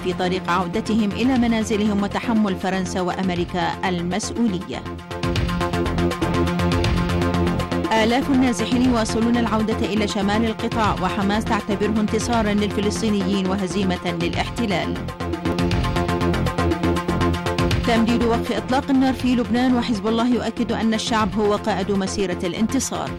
في طريق عودتهم إلى منازلهم وتحمل فرنسا وأمريكا المسؤولية. آلاف النازحين يواصلون العودة إلى شمال القطاع، وحماس تعتبره انتصارا للفلسطينيين وهزيمة للاحتلال. تمديد وقف إطلاق النار في لبنان، وحزب الله يؤكد أن الشعب هو قائد مسيرة الانتصار.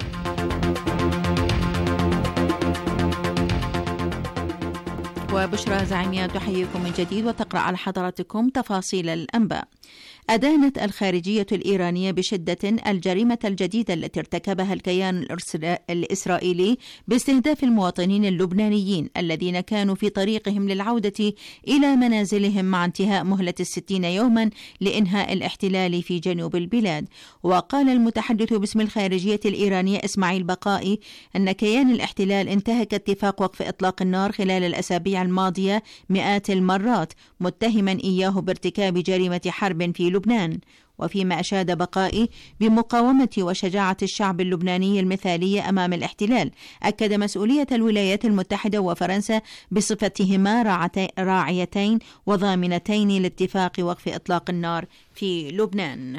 وبشرى زعيمية تحييكم من جديد وتقرأ على حضراتكم تفاصيل الأنباء. أدانت الخارجية الإيرانية بشدة الجريمة الجديدة التي ارتكبها الكيان الإسرائيلي باستهداف المواطنين اللبنانيين الذين كانوا في طريقهم للعودة إلى منازلهم مع انتهاء مهلة 60 يوما لإنهاء الاحتلال في جنوب البلاد. وقال المتحدث باسم الخارجية الإيرانية إسماعيل بقائي أن كيان الاحتلال انتهك اتفاق وقف إطلاق النار خلال الأسابيع الماضية مئات المرات، متهما إياه بارتكاب جريمة حرب في لبنان. وفيما أشاد بقائي بمقاومة وشجاعة الشعب اللبناني المثالية أمام الاحتلال، أكد مسؤولية الولايات المتحدة وفرنسا بصفتهما راعيتين وضامنتين لاتفاق وقف إطلاق النار في لبنان.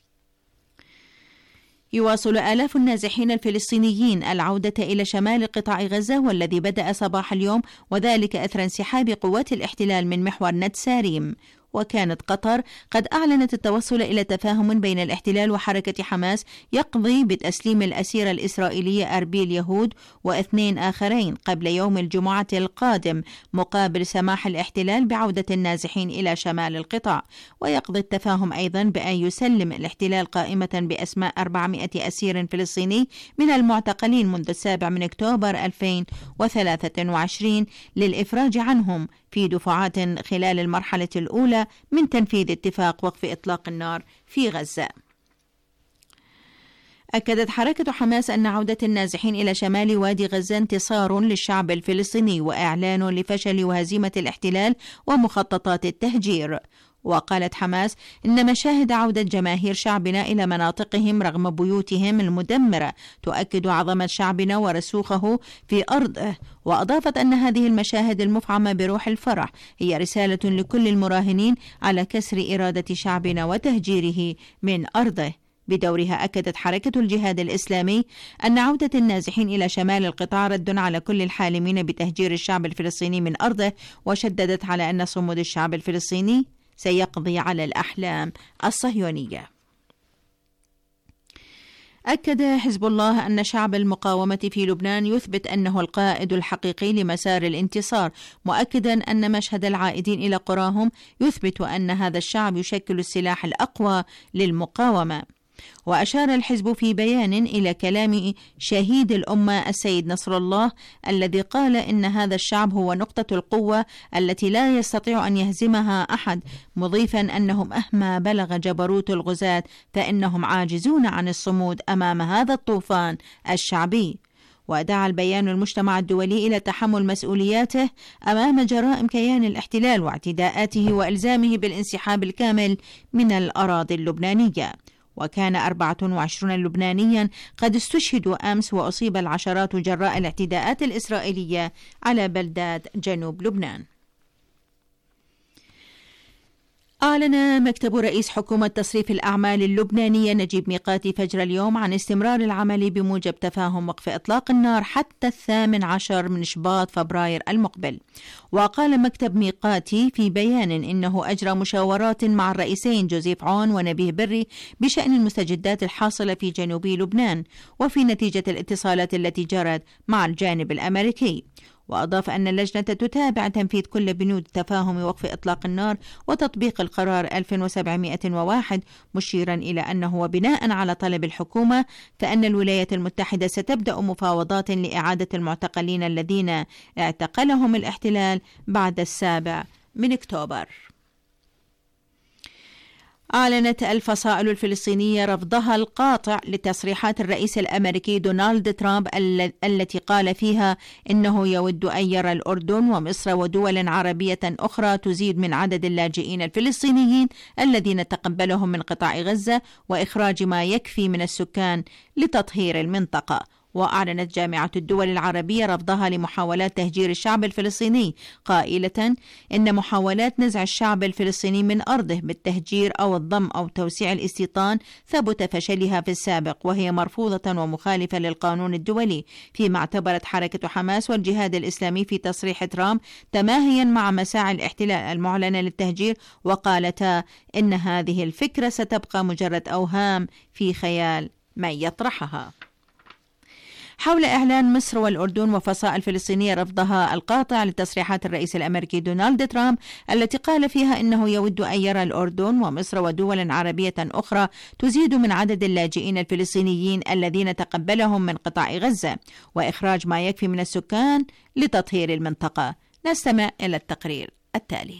يواصل آلاف النازحين الفلسطينيين العودة إلى شمال قطاع غزة، والذي بدأ صباح اليوم، وذلك أثر انسحاب قوات الاحتلال من محور نتساريم. وكانت قطر قد أعلنت التوصل إلى تفاهم بين الاحتلال وحركة حماس يقضي بتسليم الأسيرة الإسرائيلية أربيل يهود واثنين آخرين قبل يوم الجمعة القادم، مقابل سماح الاحتلال بعودة النازحين إلى شمال القطاع. ويقضي التفاهم أيضا بأن يسلم الاحتلال قائمة بأسماء 400 أسير فلسطيني من المعتقلين منذ 7 أكتوبر 2023 للإفراج عنهم في دفعات خلال المرحلة الأولى من تنفيذ اتفاق وقف إطلاق النار في غزة. أكدت حركة حماس أن عودة النازحين إلى شمال وادي غزة انتصار للشعب الفلسطيني وإعلان لفشل وهزيمة الاحتلال ومخططات التهجير. وقالت حماس إن مشاهد عودة جماهير شعبنا إلى مناطقهم رغم بيوتهم المدمرة تؤكد عظمة شعبنا ورسوخه في أرضه. وأضافت أن هذه المشاهد المفعمة بروح الفرح هي رسالة لكل المراهنين على كسر إرادة شعبنا وتهجيره من أرضه. بدورها أكدت حركة الجهاد الإسلامي أن عودة النازحين إلى شمال القطاع رد على كل الحالمين بتهجير الشعب الفلسطيني من أرضه، وشددت على أن صمود الشعب الفلسطيني سيقضي على الأحلام الصهيونية. أكد حزب الله أن شعب المقاومة في لبنان يثبت أنه القائد الحقيقي لمسار الانتصار، مؤكدا أن مشهد العائدين إلى قراهم يثبت أن هذا الشعب يشكل السلاح الأقوى للمقاومة. وأشار الحزب في بيان إلى كلام شهيد الأمة السيد نصر الله الذي قال إن هذا الشعب هو نقطة القوة التي لا يستطيع أن يهزمها أحد، مضيفا أنه مهما بلغ جبروت الغزاة فإنهم عاجزون عن الصمود أمام هذا الطوفان الشعبي. ودعا البيان المجتمع الدولي إلى تحمل مسؤولياته أمام جرائم كيان الاحتلال واعتداءاته وإلزامه بالانسحاب الكامل من الأراضي اللبنانية. وكان 24 لبنانيا قد استشهدوا أمس، وأصيب العشرات جراء الاعتداءات الإسرائيلية على بلدات جنوب لبنان. أعلن مكتب رئيس حكومة تصريف الأعمال اللبنانية نجيب ميقاتي فجر اليوم عن استمرار العمل بموجب تفاهم وقف إطلاق النار حتى 18 من شباط فبراير المقبل. وقال مكتب ميقاتي في بيان إنه أجرى مشاورات مع الرئيسين جوزيف عون ونبيه بري بشأن المستجدات الحاصلة في جنوب لبنان وفي نتيجة الاتصالات التي جرت مع الجانب الأمريكي. وأضاف أن اللجنة تتابع تنفيذ كل بنود تفاهم وقف إطلاق النار وتطبيق القرار 1701، مشيرا إلى أنه وبناء على طلب الحكومة فإن الولايات المتحدة ستبدأ مفاوضات لإعادة المعتقلين الذين اعتقلهم الاحتلال بعد 7 أكتوبر. أعلنت الفصائل الفلسطينية رفضها القاطع لتصريحات الرئيس الأمريكي دونالد ترامب التي قال فيها إنه يود أن يرى الأردن ومصر ودول عربية أخرى تزيد من عدد اللاجئين الفلسطينيين الذين تقبلهم من قطاع غزة وإخراج ما يكفي من السكان لتطهير المنطقة. وأعلنت جامعة الدول العربية رفضها لمحاولات تهجير الشعب الفلسطيني، قائلة إن محاولات نزع الشعب الفلسطيني من أرضه بالتهجير أو الضم أو توسيع الاستيطان ثبت فشلها في السابق، وهي مرفوضة ومخالفة للقانون الدولي، فيما اعتبرت حركة حماس والجهاد الإسلامي في تصريح ترامب تماهيا مع مساعي الاحتلال المعلنة للتهجير، وقالتا إن هذه الفكرة ستبقى مجرد أوهام في خيال من يطرحها. حول إعلان مصر والأردن وفصائل فلسطينية رفضها القاطع لتصريحات الرئيس الأمريكي دونالد ترامب التي قال فيها إنه يود أن يرى الأردن ومصر ودول عربية أخرى تزيد من عدد اللاجئين الفلسطينيين الذين تقبلهم من قطاع غزة، وإخراج ما يكفي من السكان لتطهير المنطقة. نستمع إلى التقرير التالي.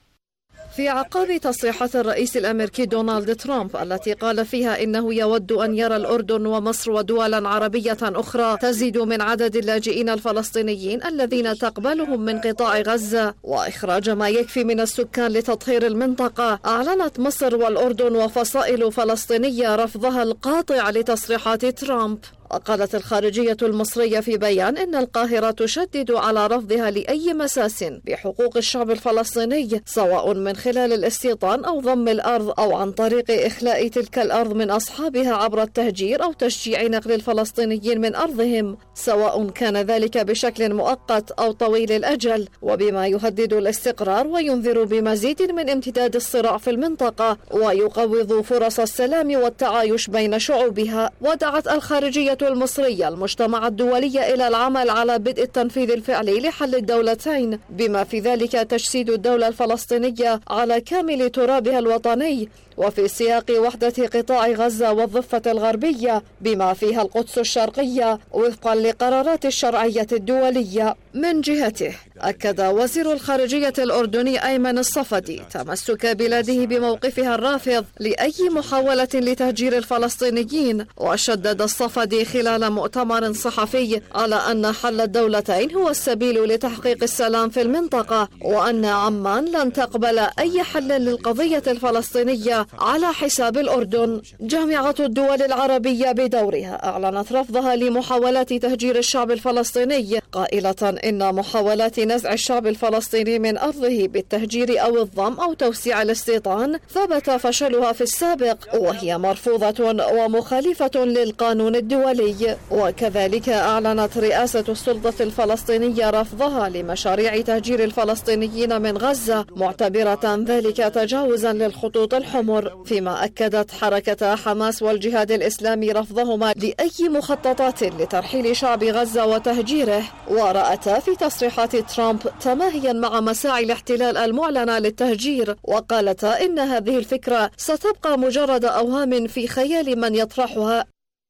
في أعقاب تصريحات الرئيس الأمريكي دونالد ترامب التي قال فيها إنه يود أن يرى الأردن ومصر ودولا عربية أخرى تزيد من عدد اللاجئين الفلسطينيين الذين تقبلهم من قطاع غزة وإخراج ما يكفي من السكان لتطهير المنطقة، أعلنت مصر والأردن وفصائل فلسطينية رفضها القاطع لتصريحات ترامب. وقالت الخارجية المصرية في بيان إن القاهرة تشدد على رفضها لأي مساس بحقوق الشعب الفلسطيني، سواء من خلال الاستيطان أو ضم الأرض أو عن طريق إخلاء تلك الأرض من أصحابها عبر التهجير أو تشجيع نقل الفلسطينيين من أرضهم، سواء كان ذلك بشكل مؤقت أو طويل الأجل، وبما يهدد الاستقرار وينذر بمزيد من امتداد الصراع في المنطقة ويقوض فرص السلام والتعايش بين شعوبها. ودعت الخارجية المصرية المجتمع الدولي إلى العمل على بدء التنفيذ الفعلي لحل الدولتين، بما في ذلك تجسيد الدولة الفلسطينية على كامل ترابها الوطني وفي سياق وحدة قطاع غزة والضفة الغربية بما فيها القدس الشرقية وفقا لقرارات الشرعية الدولية. من جهته أكد وزير الخارجية الأردني أيمن الصفدي تمسك بلاده بموقفها الرافض لأي محاولة لتهجير الفلسطينيين، وشدد الصفدي خلال مؤتمر صحفي على أن حل الدولتين هو السبيل لتحقيق السلام في المنطقة، وأن عمان لن تقبل أي حل للقضية الفلسطينية على حساب الأردن. جامعة الدول العربية بدورها أعلنت رفضها لمحاولات تهجير الشعب الفلسطيني، قائلة إن محاولات نزع الشعب الفلسطيني من أرضه بالتهجير أو الضم أو توسيع الاستيطان ثبت فشلها في السابق، وهي مرفوضة ومخالفة للقانون الدولي. وكذلك أعلنت رئاسة السلطة الفلسطينية رفضها لمشاريع تهجير الفلسطينيين من غزة، معتبرة ذلك تجاوزا للخطوط الحمر، فيما أكدت حركة حماس والجهاد الإسلامي رفضهما لأي مخططات لترحيل شعب غزة وتهجيره، ورأتا في تصريحات ترامب تماهيا مع مساعي الاحتلال المعلنة للتهجير، وقالتا إن هذه الفكرة ستبقى مجرد أوهام في خيال من يطرحها.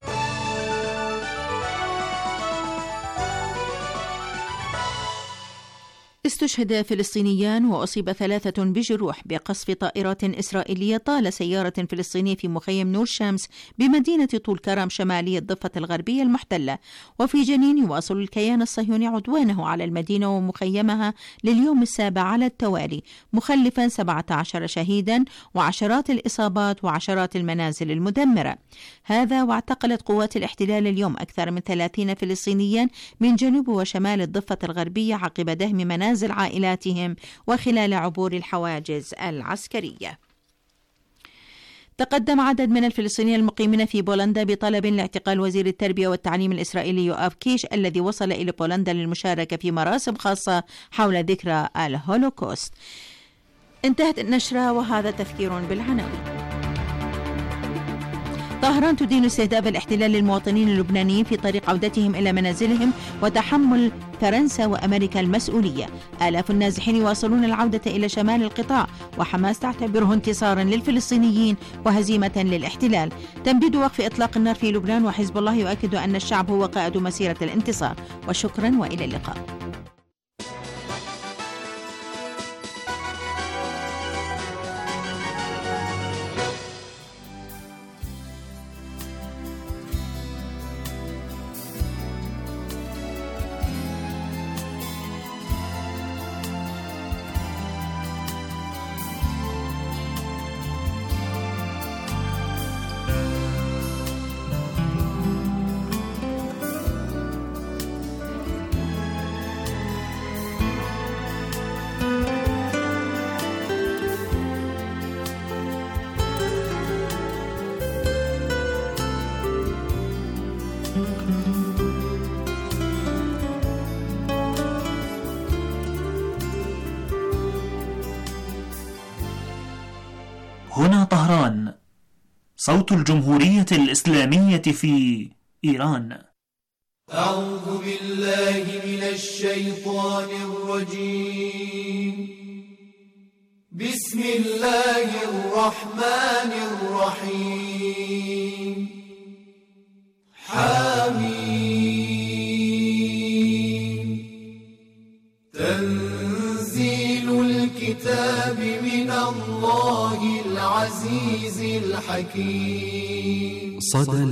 استشهد فلسطينيان وأصيب 3 بجروح بقصف طائرات إسرائيلية طال سيارة فلسطينية في مخيم نور شمس بمدينة طول كرم شمالي الضفة الغربية المحتلة. وفي جنين يواصل الكيان الصهيوني عدوانه على المدينة ومخيمها لليوم السابع على التوالي، مخلفا 17 شهيدا وعشرات الإصابات وعشرات المنازل المدمرة. هذا واعتقلت قوات الاحتلال اليوم أكثر من 30 فلسطينيا من جنوب وشمال الضفة الغربية عقب دهم منازل عائلاتهم وخلال عبور الحواجز العسكرية. تقدم عدد من الفلسطينيين المقيمين في بولندا بطلب لاعتقال وزير التربية والتعليم الإسرائيلي يوآف كيش الذي وصل إلى بولندا للمشاركة في مراسم خاصة حول ذكرى الهولوكوست. انتهت النشرة وهذا تذكير بالعناوين. طهران تدين استهداف الاحتلال للمواطنين اللبنانيين في طريق عودتهم إلى منازلهم وتحمل فرنسا وأمريكا المسؤولية. آلاف النازحين يواصلون العودة إلى شمال القطاع، وحماس تعتبره انتصارا للفلسطينيين وهزيمة للاحتلال. تمديد وقف إطلاق النار في لبنان، وحزب الله يؤكد أن الشعب هو قائد مسيرة الانتصار. وشكرا وإلى اللقاء. هنا طهران، صوت الجمهورية الإسلامية في إيران. أعوذ بالله من الشيطان الرجيم. بسم الله الرحمن الرحيم. حميم. تنزيل الكتاب من الله العزيز الحكيم. صدى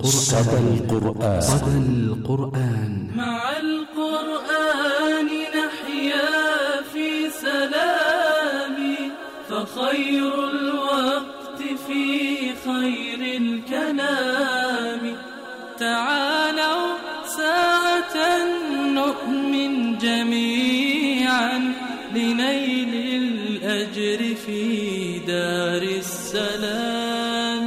القرآن. مع القرآن نحيا في سلام، فخير الوقت في خير الكلام. تعالوا ساعة نؤمن جميعا لنيل الأجر في دار السلام.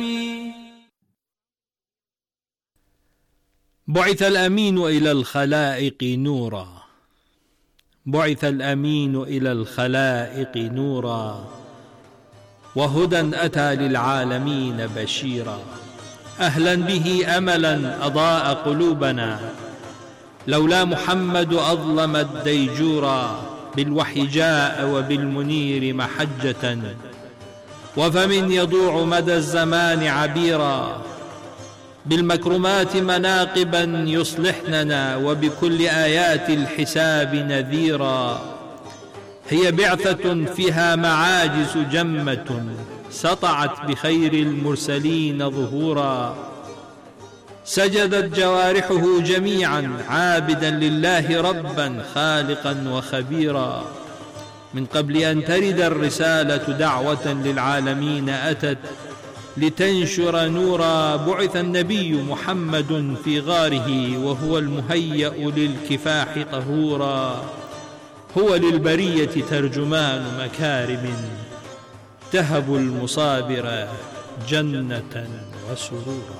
بعث الأمين إلى الخلائق نورا، بعث الأمين إلى الخلائق نورا، وهدى أتى للعالمين بشيرا. أهلا به أملا أضاء قلوبنا، لولا محمد أظلم الديجورا. بالوحي جاء وبالمنير محجة، وفمن يضوع مدى الزمان عبيرا. بالمكرمات مناقبا يصلحننا، وبكل آيات الحساب نذيرا. هي بعثة فيها معاجز جمة، سطعت بخير المرسلين ظهورا. سجدت جوارحه جميعا عابدا لله ربا خالقا وخبيرا. من قبل أن ترد الرسالة دعوة للعالمين أتت لتنشر نورا. بعث النبي محمد في غاره، وهو المهيأ للكفاح طهورا. هو للبرية ترجمان مكارم، تهب المصابر جنة وسرورا.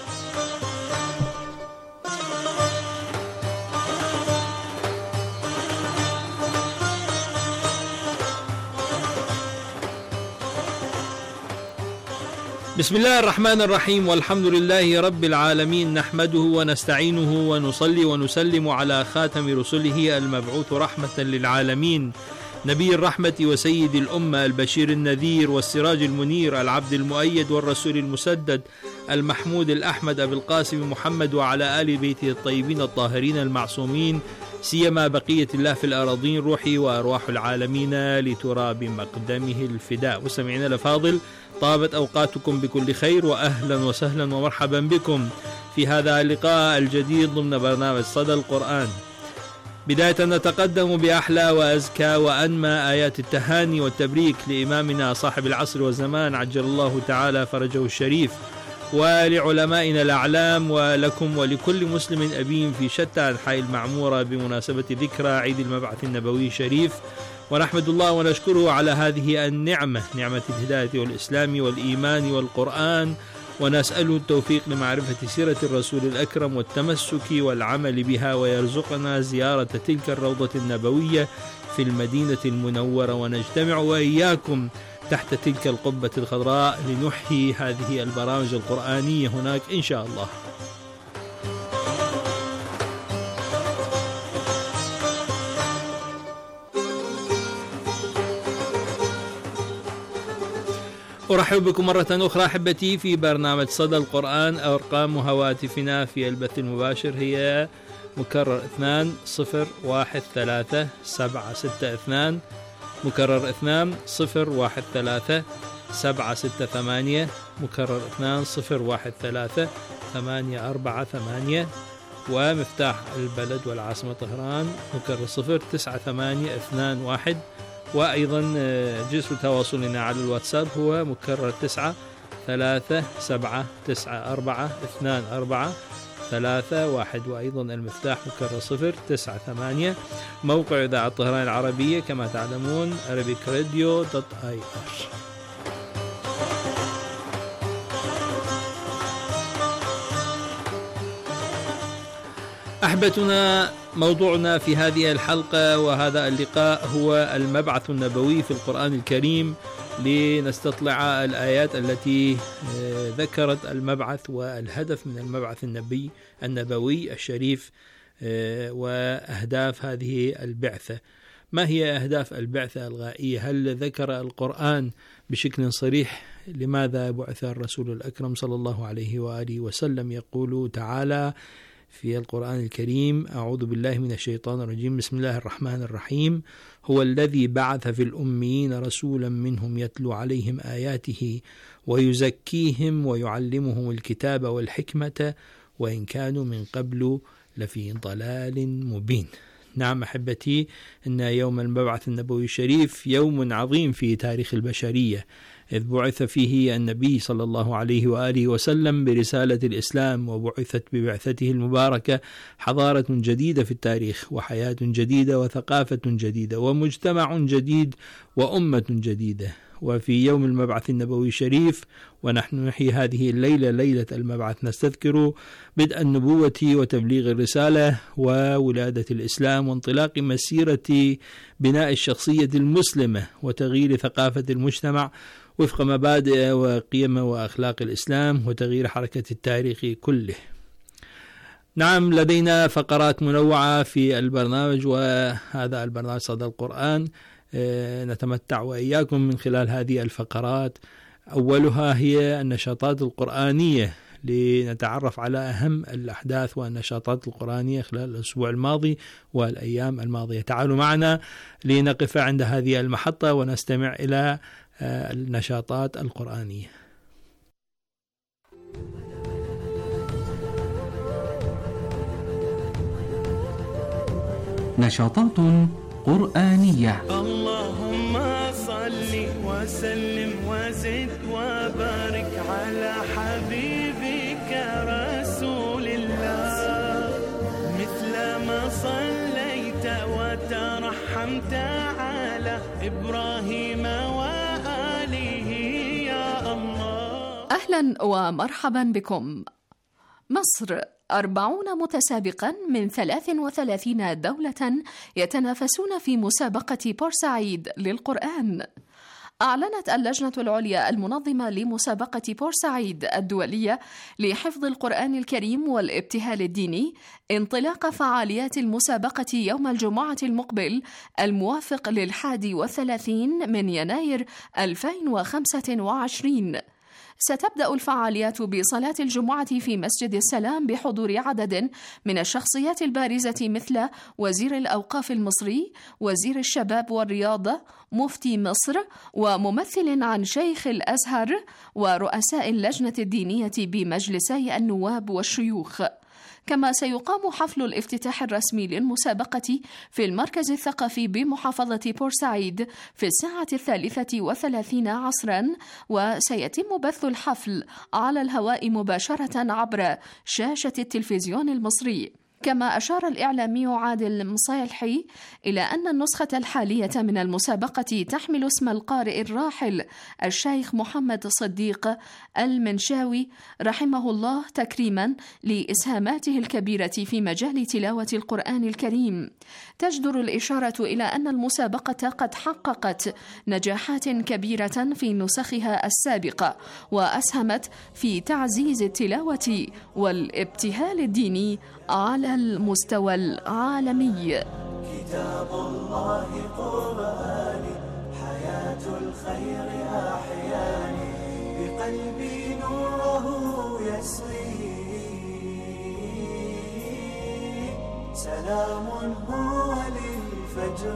بسم الله الرحمن الرحيم، والحمد لله رب العالمين، نحمده ونستعينه ونصلي ونسلم على خاتم رسله المبعوث رحمة للعالمين، نبي الرحمة وسيد الأمة، البشير النذير والسراج المنير، العبد المؤيد والرسول المسدد، المحمود الأحمد أبي القاسم محمد، وعلى آل بيته الطيبين الطاهرين المعصومين، سيما بقية الله في الأراضين، روحي وأرواح العالمين لتراب مقدمه الفداء. وسمعنا الأفاضل، طابت أوقاتكم بكل خير، وأهلا وسهلا ومرحبا بكم في هذا اللقاء الجديد ضمن برنامج صدى القرآن. بداية نتقدم بأحلى وأزكى وأنمى آيات التهاني والتبريك لإمامنا صاحب العصر والزمان عجل الله تعالى فرجه الشريف، ولعلمائنا الأعلام، ولكم ولكل مسلم أبين في شتى أنحاء المعمورة بمناسبة ذكرى عيد المبعث النبوي الشريف. ونحمد الله ونشكره على هذه النعمة، نعمة الهداية والإسلام والإيمان والقرآن، ونسأله التوفيق لمعرفة سيرة الرسول الأكرم والتمسك والعمل بها، ويرزقنا زيارة تلك الروضة النبوية في المدينة المنورة، ونجتمع وإياكم تحت تلك القبة الخضراء لنحيي هذه البرامج القرآنية هناك إن شاء الله. أرحب بكم مرة أخرى أحبتي في برنامج صدى القرآن. أرقام هواتفنا في البث المباشر هي مكرر 2-013-762، مكرر 2-013-768، مكرر 2-013-848، ومفتاح البلد والعاصمة طهران مكرر 09821. وأيضا جسر تواصلنا على الواتساب هو مكرر 9-3-7-9-4-2-4-3-1، وأيضا المفتاح مكرر 098. موقع إذاعة طهران العربية كما تعلمون arabicradio.ir. أحبتنا، موضوعنا في هذه الحلقة وهذا اللقاء هو المبعث النبوي في القرآن الكريم، لنستطلع الآيات التي ذكرت المبعث والهدف من المبعث النبوي الشريف وأهداف هذه البعثة. ما هي أهداف البعثة الغائية؟ هل ذكر القرآن بشكل صريح لماذا بعث الرسول الأكرم صلى الله عليه وآله وسلم؟ يقول تعالى في القرآن الكريم: أعوذ بالله من الشيطان الرجيم، بسم الله الرحمن الرحيم، هو الذي بعث في الأميين رسولا منهم يتلو عليهم آياته ويزكيهم ويعلمهم الكتاب والحكمة وإن كانوا من قبل لفي ضلال مبين. نعم أحبتي، إن يوم المبعث النبوي الشريف يوم عظيم في تاريخ البشرية، إذ بعث فيه النبي صلى الله عليه وآله وسلم برسالة الإسلام، وبعثت ببعثته المباركة حضارة جديدة في التاريخ، وحياة جديدة، وثقافة جديدة، ومجتمع جديد، وأمة جديدة. وفي يوم المبعث النبوي الشريف ونحن نحيي هذه الليلة، ليلة المبعث، نستذكر بدء النبوة وتبليغ الرسالة وولادة الإسلام وانطلاق مسيرة بناء الشخصية المسلمة وتغيير ثقافة المجتمع وفق مبادئ وقيم وأخلاق الإسلام وتغيير حركة التاريخ كله. نعم، لدينا فقرات منوعة في البرنامج، وهذا البرنامج صدى القرآن نتمتع وإياكم من خلال هذه الفقرات. أولها هي النشاطات القرآنية، لنتعرف على أهم الأحداث والنشاطات القرآنية خلال الأسبوع الماضي والأيام الماضية. تعالوا معنا لنقف عند هذه المحطة ونستمع إلى النشاطات القرآنية. نشاطات قرآنية. اللهم صل وسلم وزد وبارك على حبيبك رسول الله، مثل ما صليت وترحمت على إبراهيم وآله يا الله. أهلا ومرحبا بكم. مصر 40 متسابقا من 33 دولة يتنافسون في مسابقة بورسعيد للقرآن. أعلنت اللجنة العليا المنظمة لمسابقة بورسعيد الدولية لحفظ القرآن الكريم والابتهال الديني انطلاق فعاليات المسابقة يوم الجمعة المقبل الموافق 31 من يناير 2025. ستبدأ الفعاليات بصلاة الجمعة في مسجد السلام بحضور عدد من الشخصيات البارزة مثل وزير الأوقاف المصري، وزير الشباب والرياضة، مفتي مصر، وممثل عن شيخ الأزهر، ورؤساء اللجنة الدينية بمجلسي النواب والشيوخ. كما سيقام حفل الافتتاح الرسمي للمسابقة في المركز الثقافي بمحافظة بورسعيد في الساعة 33 عصرا، وسيتم بث الحفل على الهواء مباشرة عبر شاشة التلفزيون المصري. كما أشار الإعلامي عادل مصالحي إلى أن النسخة الحالية من المسابقة تحمل اسم القارئ الراحل الشيخ محمد صديق المنشاوي رحمه الله، تكريما لإسهاماته الكبيرة في مجال تلاوة القرآن الكريم. تجدر الإشارة إلى أن المسابقة قد حققت نجاحات كبيرة في نسخها السابقة، وأسهمت في تعزيز التلاوة والابتهال الديني على المستوى العالمي. كتاب الله قرآني، حياة الخير أحياني، بقلبي نوره يسري، سلام هو للفجر،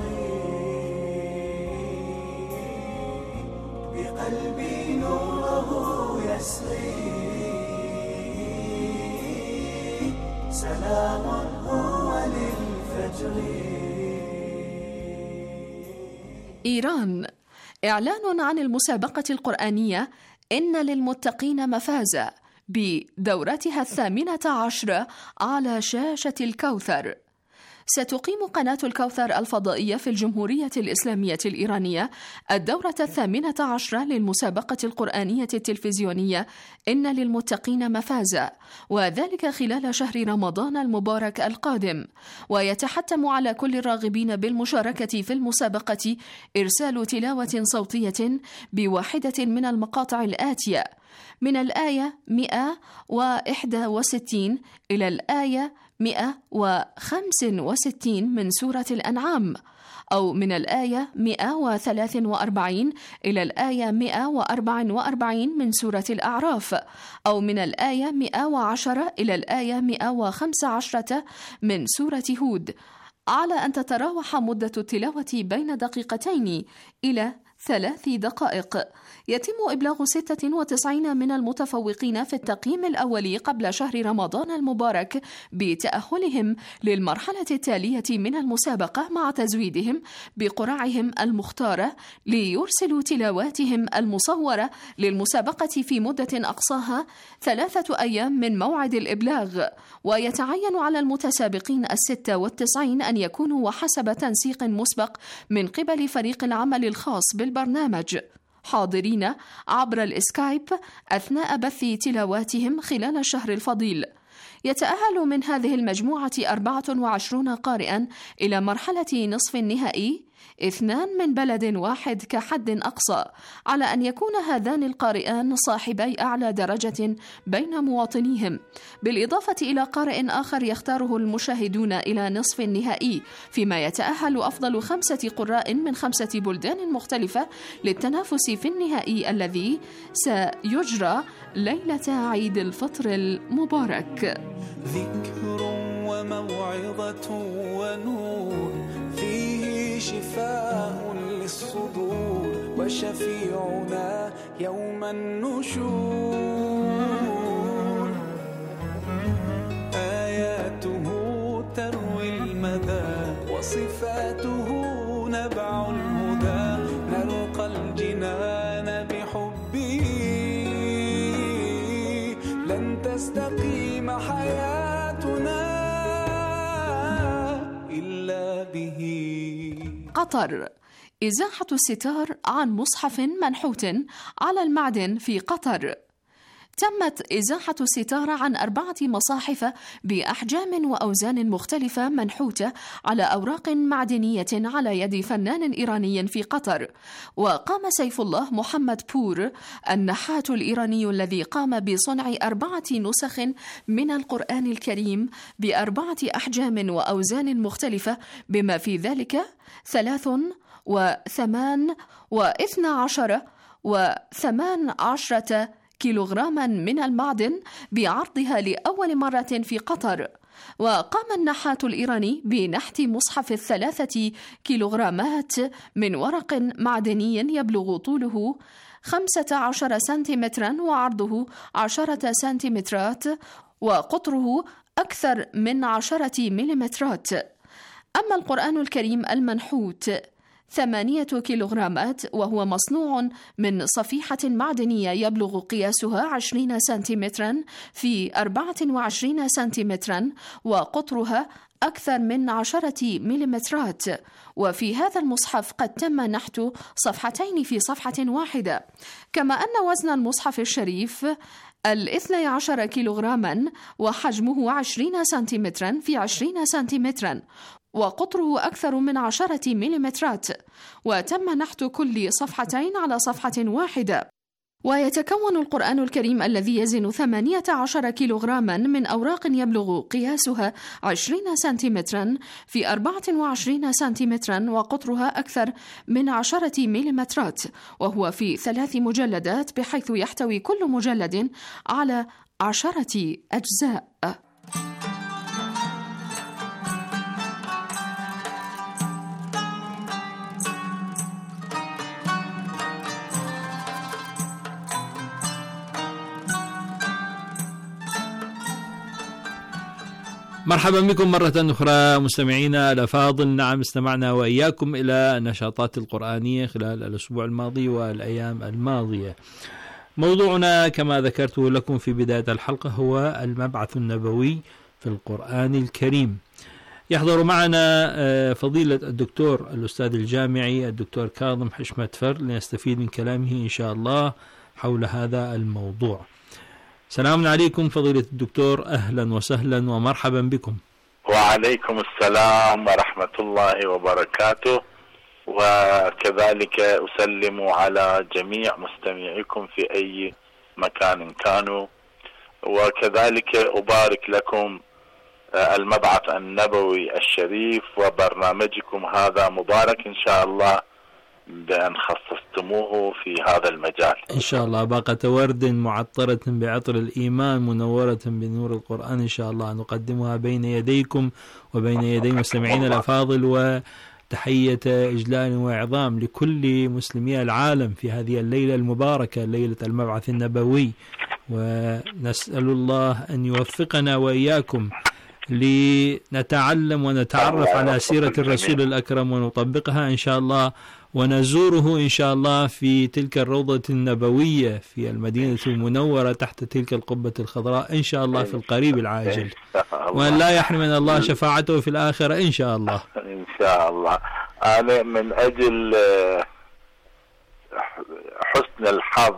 بقلبي نوره يسري، سلام هو للفجر. إيران. إعلان عن المسابقة القرآنية إن للمتقين مفازا بدورتها 18 على شاشة الكوثر. ستقيم قناة الكوثر الفضائية في الجمهورية الإسلامية الإيرانية الدورة 18 للمسابقة القرآنية التلفزيونية إن للمتقين مفازا، وذلك خلال شهر رمضان المبارك القادم. ويتحتم على كل الراغبين بالمشاركة في المسابقة إرسال تلاوة صوتية بواحدة من المقاطع الآتية: من الآية 161 إلى الآية 165 من سورة الأنعام، أو من الآية 143 إلى الآية 144 من سورة الأعراف، أو من الآية 110 إلى الآية 115 من سورة هود، على أن تتراوح مدة التلاوة بين دقيقتين إلى 3 دقائق. يتم إبلاغ 96 من المتفوقين في التقييم الأولي قبل شهر رمضان المبارك بتأهلهم للمرحلة التالية من المسابقة، مع تزويدهم بقرعهم المختارة ليرسلوا تلاواتهم المصورة للمسابقة في مدة أقصاها 3 أيام من موعد الإبلاغ. ويتعين على المتسابقين 96 أن يكونوا وحسب تنسيق مسبق من قبل فريق العمل الخاص بالبرنامج حاضرين عبر الإسكايب أثناء بث تلاواتهم خلال الشهر الفضيل. يتأهل من هذه المجموعة 24 قارئا إلى مرحلة نصف النهائي، 2 من بلد واحد كحد أقصى، على أن يكون هذان القارئان صاحبي أعلى درجة بين مواطنيهم، بالإضافة إلى قارئ آخر يختاره المشاهدون إلى نصف النهائي، فيما يتأهل أفضل 5 قراء من 5 بلدان مختلفة للتنافس في النهائي الذي سيجرى ليلة عيد الفطر المبارك. ذكر وموعظة ونور، فيه شفاء للصدور، وشفيعنا يوم النشور. آياته تروي المدى، وصفاته نبع الهدى، نلقى الجنان بحبه، لن تستقيم حياتنا إلا به. قطر: إزاحة الستار عن مصحف منحوت على المعدن في قطر. تمت إزاحة الستار عن 4 مصاحف بأحجام وأوزان مختلفة منحوتة على أوراق معدنية على يد فنان إيراني في قطر. وقام سيف الله محمد بور النحات الإيراني الذي قام بصنع 4 نسخ من القرآن الكريم ب4 أحجام وأوزان مختلفة، بما في ذلك 3 و8 و12 و18 كيلوغراما من المعدن بعرضها لأول مرة في قطر. وقام النحات الإيراني بنحت مصحف 3 كيلوغرامات من ورق معدني يبلغ طوله 15 سنتيمترا وعرضه 10 سنتيمترات وقطره أكثر من 10 مليمترات. أما القرآن الكريم المنحوت 8 كيلوغرامات، وهو مصنوع من صفيحة معدنية يبلغ قياسها 20 سنتيمترا في 24 سنتيمترا وقطرها أكثر من 10 مليمترات. وفي هذا المصحف قد تم نحت صفحتين في صفحة واحدة. كما أن وزن المصحف الشريف 12 كيلوغراما وحجمه 20 سنتيمترا في 20 سنتيمترا وقطره أكثر من 10 مليمترات، وتم نحت كل صفحتين على صفحة واحدة. ويتكون القرآن الكريم الذي يزن 18 كيلوغراما من أوراق يبلغ قياسها 20 سنتيمترا في 24 سنتيمترا وقطرها أكثر من 10 مليمترات، وهو في 3 مجلدات، بحيث يحتوي كل مجلد على 10 أجزاء. مرحبا بكم مرة أخرى مستمعينا الأفاضل. نعم، استمعنا وإياكم إلى النشاطات القرآنية خلال الأسبوع الماضي والأيام الماضية. موضوعنا كما ذكرت لكم في بداية الحلقة هو المبعث النبوي في القرآن الكريم. يحضر معنا فضيلة الدكتور الأستاذ الجامعي الدكتور كاظم حشمت فر لنستفيد من كلامه إن شاء الله حول هذا الموضوع. سلام عليكم فضيلة الدكتور، أهلا وسهلا ومرحبا بكم. وعليكم السلام ورحمة الله وبركاته، وكذلك أسلم على جميع مستمعيكم في أي مكان كانوا، وكذلك أبارك لكم المبعث النبوي الشريف وبرنامجكم هذا مبارك إن شاء الله بأن خصصتموه في هذا المجال إن شاء الله. باقة ورد معطرة بعطر الإيمان منورة بنور القرآن إن شاء الله نقدمها بين يديكم وبين يدي مستمعين الأفاضل، وتحية إجلال وإعظام لكل مسلمي العالم في هذه الليلة المباركة، ليلة المبعث النبوي، ونسأل الله أن يوفقنا وإياكم لنتعلم ونتعرف على سيرة الرسول الأكرم ونطبقها إن شاء الله، ونزوره إن شاء الله في تلك الروضة النبوية في المدينة المنورة تحت تلك القبة الخضراء إن شاء الله في القريب العاجل، وأن لا يحرمنا الله شفاعته في الآخرة إن شاء الله. إن شاء الله. أنا من أجل حسن الحظ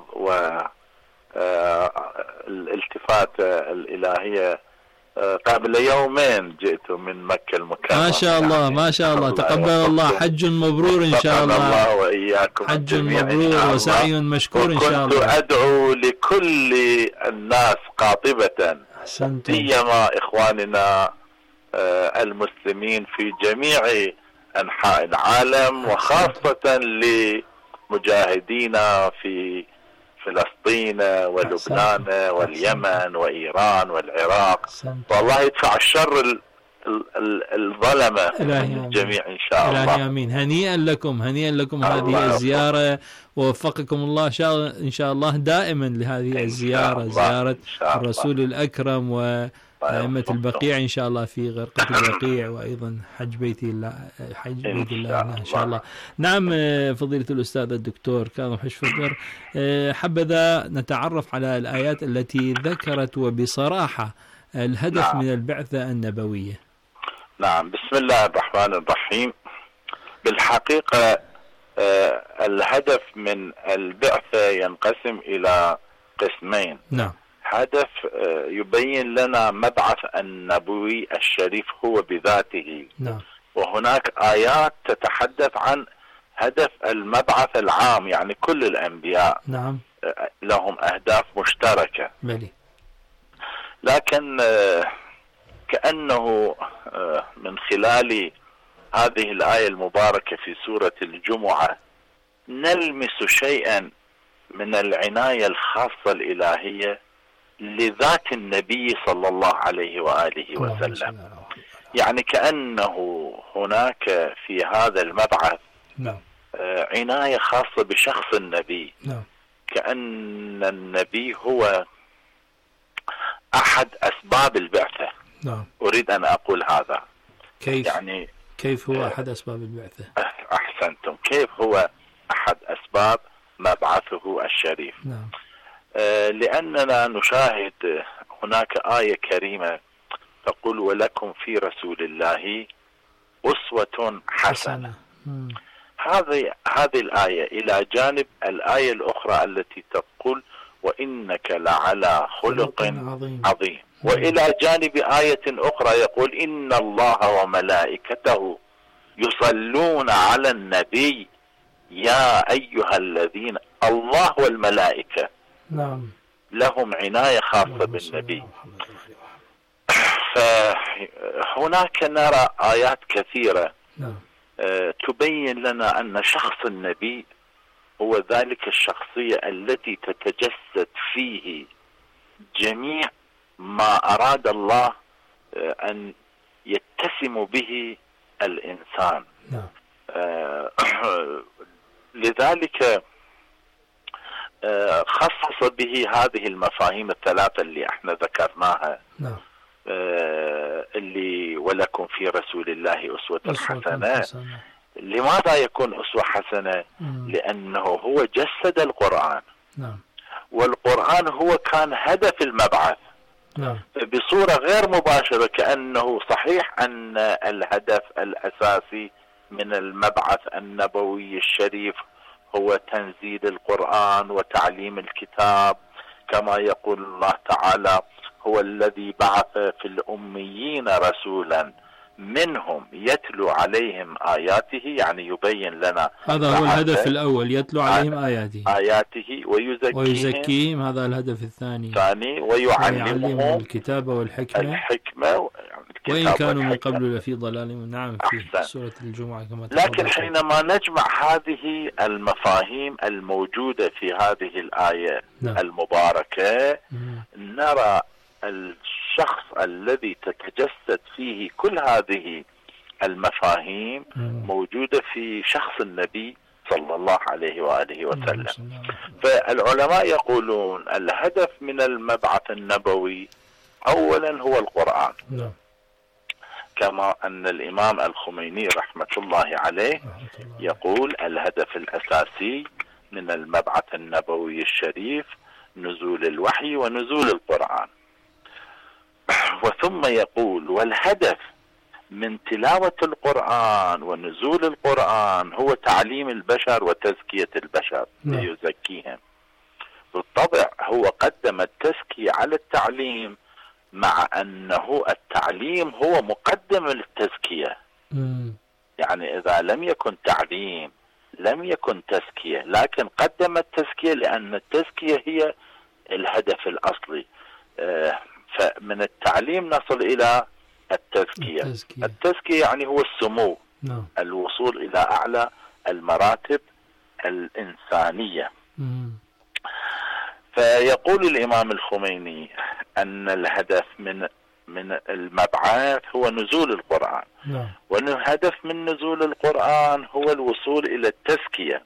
والالتفات الإلهية قبل يومين جئت من مكة المكرمة. ما شاء الله ما شاء الله، تقبل الله، حج مبرور إن شاء الله. الله وإياكم، حج مبرور وسعي مشكور إن شاء الله. كنت أدعو لكل الناس قاطبة، سيما إخواننا المسلمين في جميع أنحاء العالم، وخاصة لمجاهدينا في فلسطين ولبنان واليمن وإيران والعراق، والله يدفع الشر الظلمة للجميع إن شاء الله. إلهي آمين. هنيئا لكم، هنيئا لكم هذه الزيارة، ووفقكم الله إن شاء الله دائما لهذه الزيارة، زيارة الرسول الأكرم وأئمة البقيع إن شاء الله في غرقة البقيع، وأيضا حج بيت الله إن شاء الله. نعم فضيلة الأستاذ الدكتور كاظم حشمت، حبذا نتعرف على الآيات التي ذكرت وبصراحة الهدف من البعثة النبوية. نعم، بسم الله الرحمن الرحيم. بالحقيقة الهدف من البعثة ينقسم إلى قسمين. نعم. هدف يبين لنا مبعث النبوي الشريف هو بذاته. نعم. وهناك آيات تتحدث عن هدف المبعث العام، يعني كل الأنبياء نعم لهم أهداف مشتركة. بلي. لكن كأنه من خلال هذه الآية المباركة في سورة الجمعة نلمس شيئا من العناية الخاصة الإلهية لذات النبي صلى الله عليه وآله وسلم. يعني كأنه هناك في هذا المبعث عناية خاصة بشخص النبي. كأن النبي هو أحد أسباب البعثة. أريد أن أقول هذا. كيف؟ يعني كيف هو أحد أسباب البعثة؟ أحسنتم. كيف هو أحد أسباب مبعثه الشريف؟ لأننا نشاهد هناك آية كريمة تقول ولكم في رسول الله أسوة حسنة. هذه الآية إلى جانب الآية الأخرى التي تقول وإنك لعلى خلق عظيم. وإلى جانب آية أخرى يقول إن الله وملائكته يصلون على النبي يا أيها الذين. الله والملائكة لهم عناية خاصة بالنبي. فهناك نرى آيات كثيرة تبين لنا أن شخص النبي هو ذلك الشخصية التي تتجسد فيه جميع ما أراد الله أن يتسم به الإنسان. لذلك خصص به هذه المفاهيم الثلاثة اللي احنا ذكرناها، اللي ولكم في رسول الله أسوة حسنة. لماذا يكون أسوة حسنة؟ لأنه هو جسد القرآن. والقرآن هو كان هدف المبعث. بصورة غير مباشرة كأنه صحيح أن الهدف الأساسي من المبعث النبوي الشريف هو تنزيل القرآن وتعليم الكتاب، كما يقول الله تعالى: هو الذي بعث في الأميين رسولا منهم يتلو عليهم آياته، يعني يبين لنا. هذا هو الهدف الأول، يتلو عليهم آياته ويزكيهم. هذا الهدف الثاني ويعلمهم الكتاب والحكمة وإن كانوا من قبل لفي ضلال. نعم، في سورة الجمعة كما لكن حينما نجمع هذه المفاهيم الموجودة في هذه الآية المباركة نرى الشخص الذي تتجسد فيه كل هذه المفاهيم موجودة في شخص النبي صلى الله عليه وآله وسلم. فالعلماء يقولون الهدف من المبعث النبوي أولا هو القرآن، كما أن الإمام الخميني رحمة الله عليه يقول الهدف الأساسي من المبعث النبوي الشريف نزول الوحي ونزول القرآن. وثم يقول والهدف من تلاوة القرآن ونزول القرآن هو تعليم البشر وتزكية البشر ليزكيهم. بالطبع هو قدم التزكية على التعليم، مع أنه التعليم هو مقدم للتزكية. يعني إذا لم يكن تعليم لم يكن تزكية، لكن قدم التزكية لأن التزكية هي الهدف الأصلي. فمن التعليم نصل إلى التزكية. التزكية يعني هو السمو، الوصول إلى أعلى المراتب الإنسانية. فيقول الإمام الخميني أن الهدف من المبعث هو نزول القرآن، والهدف من نزول القرآن هو الوصول إلى التزكية.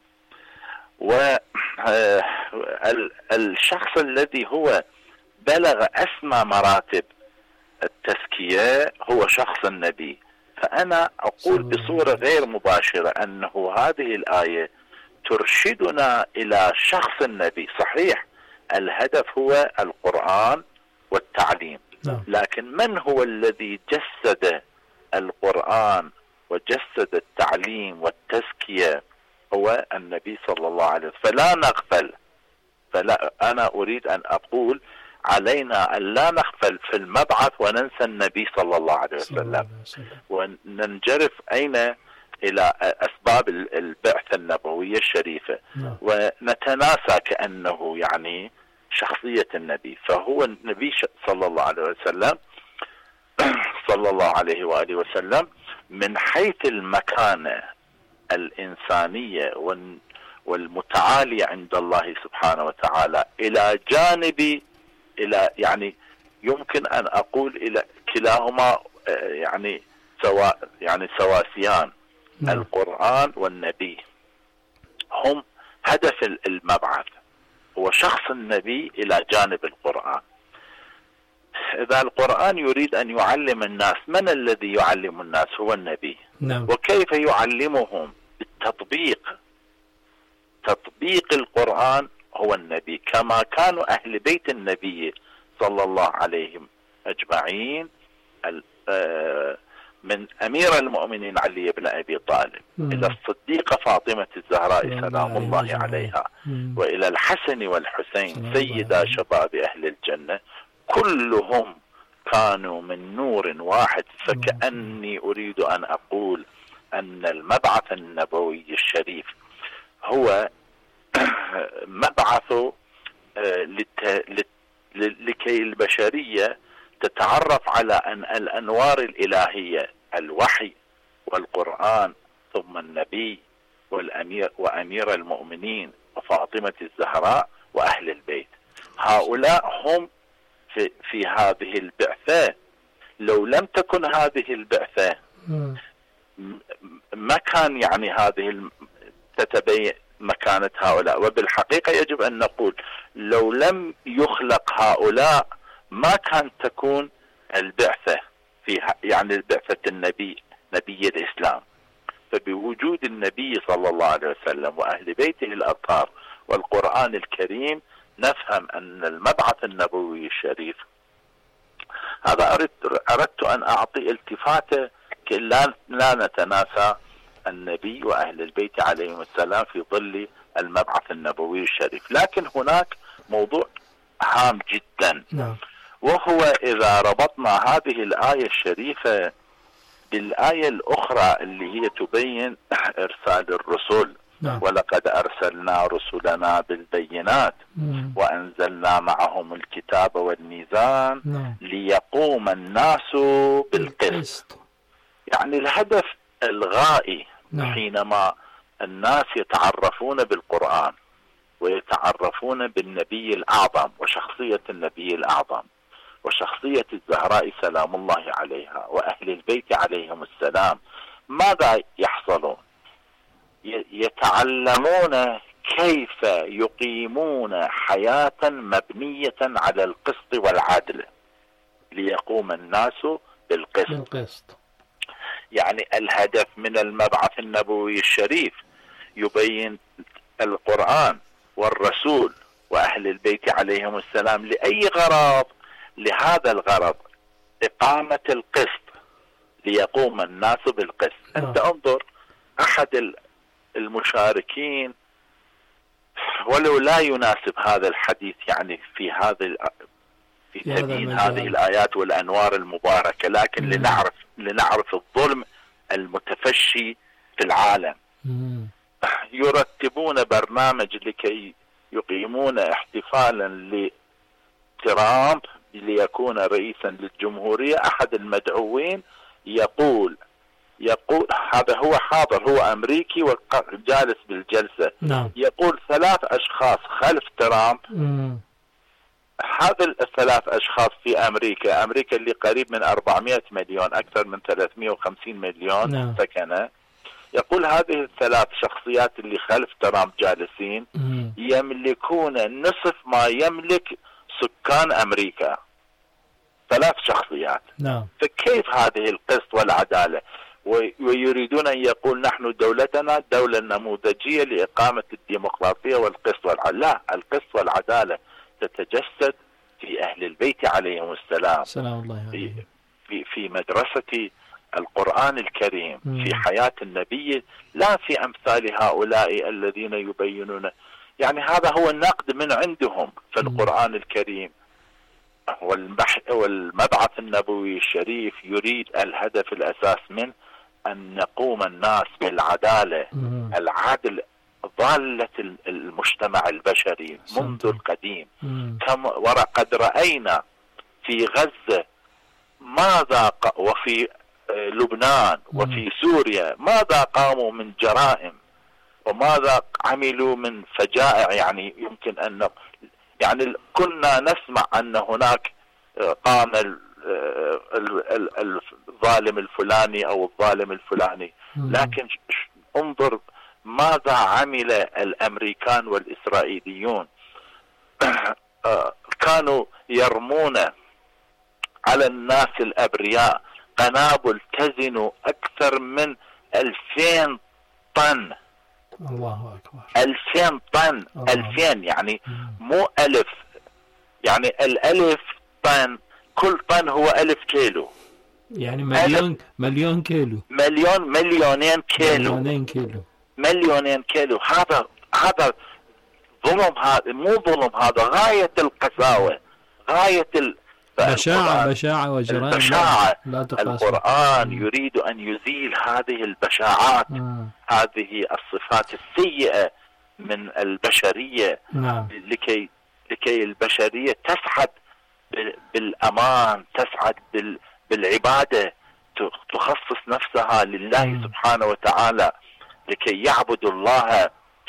والشخص الذي هو بلغ أسمى مراتب التزكية هو شخص النبي. فأنا أقول بصورة غير مباشرة أنه هذه الآية ترشدنا إلى شخص النبي. صحيح الهدف هو القرآن والتعليم، لكن من هو الذي جسد القرآن وجسد التعليم والتزكية؟ هو النبي صلى الله عليه وسلم. فلا نغفل، أنا أريد أن أقول علينا أن لا نغفل في المبعث وننسى النبي صلى الله عليه وسلم، وننجرف إلى أسباب البعثة النبوية الشريفة، ونتناسى كأنه يعني شخصية النبي. فهو النبي صلى الله عليه وسلم صلى الله عليه وآله وسلم من حيث المكانة الإنسانية والمتعالية عند الله سبحانه وتعالى إلى جانب يعني يمكن أن أقول إلى كلاهما يعني سواسيان. القرآن والنبي هم هدف المبعث، هو شخص النبي إلى جانب القرآن. إذا القرآن يريد أن يعلم الناس، من الذي يعلم الناس؟ هو النبي. وكيف يعلمهم؟ بالتطبيق. تطبيق القرآن هو النبي، كما كانوا أهل بيت النبي صلى الله عليهم أجمعين، من أمير المؤمنين علي بن أبي طالب إلى الصديقة فاطمة الزهراء سلام الله عليها، وإلى الحسن والحسين سيدا شباب أهل الجنة، كلهم كانوا من نور واحد. فكأني أريد أن أقول أن المبعث النبوي الشريف هو مبعث لكي البشرية تتعرف على أن الأنوار الإلهية، الوحي والقرآن ثم النبي وأمير المؤمنين وفاطمة الزهراء وأهل البيت، هؤلاء هم في هذه البعثة. لو لم تكن هذه البعثة ما كان يعني هذه تتبين مكانة هؤلاء. وبالحقيقة يجب أن نقول لو لم يخلق هؤلاء ما كان تكون البعثة يعني البعثة نبي الإسلام. فبوجود النبي صلى الله عليه وسلم وأهل بيته الأطهار والقرآن الكريم نفهم أن المبعث النبوي الشريف هذا أردت أن أعطي التفاتة لا نتناسى النبي وأهل البيت عليهم السلام في ظل المبعث النبوي الشريف. لكن هناك موضوع هام جدا، وهو إذا ربطنا هذه الآية الشريفة بالآية الأخرى اللي هي تبين إرسال الرسل، ولقد أرسلنا رسلنا بالبينات وأنزلنا معهم الكتاب والميزان ليقوم الناس بالقسط. يعني الهدف الغائي حينما الناس يتعرفون بالقرآن ويتعرفون بالنبي الأعظم وشخصية النبي الأعظم وشخصية الزهراء سلام الله عليها وأهل البيت عليهم السلام، ماذا يحصلون؟ يتعلمون كيف يقيمون حياة مبنية على القسط والعدل ليقوم الناس بالقسط. يعني الهدف من المبعث النبوي الشريف يبين القرآن والرسول وأهل البيت عليهم السلام لأي غرض؟ لهذا الغرض، إقامة القسط ليقوم الناس بالقسط. أنت انظر، أحد المشاركين ولو لا يناسب هذا الحديث يعني في تبيين هذه الآيات والأنوار المباركة، لكن لنعرف الظلم المتفشي في العالم. يرتبون برنامج لكي يقيمون احتفالا لترامب ليكون رئيسا للجمهورية. أحد المدعوين يقول هذا هو حاضر، هو أمريكي وجالس بالجلسة، يقول 3 أشخاص خلف ترامب. هذا ال3 أشخاص في أمريكا اللي قريب من 400 مليون، أكثر من 350 مليون سكنة. يقول هذه ال3 شخصيات اللي خلف ترامب جالسين يملكون نصف ما يملك سكان أمريكا، 3 شخصيات. فكيف هذه القسط والعدالة؟ ويريدون أن يقول نحن دولتنا دولة نموذجية لإقامة الديمقراطية والقسط والعدالة. لا، القسط والعدالة تتجسد في أهل البيت عليهم السلام، سلام الله عليهم، في مدرسة القرآن الكريم، في حياة النبي، لا في أمثال هؤلاء الذين يبينون. يعني هذا هو النقد من عندهم في القرآن الكريم. والمبعث النبوي الشريف يريد الهدف الأساس من أن نقوم الناس بالعدالة، العدل ضالة المجتمع البشري منذ القديم. ولقد رأينا في غزة ماذا وفي لبنان وفي سوريا ماذا قاموا من جرائم وماذا عملوا من فجائع. يعني يمكن أن يعني كنا نسمع أن هناك قام الظالم الفلاني أو الظالم الفلاني، لكن انظر ماذا عمل الأمريكان والإسرائيليون. كانوا يرمون على الناس الأبرياء قنابل تزن أكثر من 2000 طن. الله أكبر، 2000 طن. 2000 يعني مو 1000، يعني 1000 طن، كل طن هو 1000 كيلو، يعني مليون كيلو، مليونين كيلو. هذا ظلم، هذا مو ظلم، هذا غاية القساوة، غاية بشاعة وجرائم البشاعة. القرآن يريد أن يزيل هذه البشاعات، هذه الصفات السيئة من البشرية، لكي البشرية تسعد بالأمان، تسعد بالعبادة، تخصص نفسها لله سبحانه وتعالى، لكي يعبدوا الله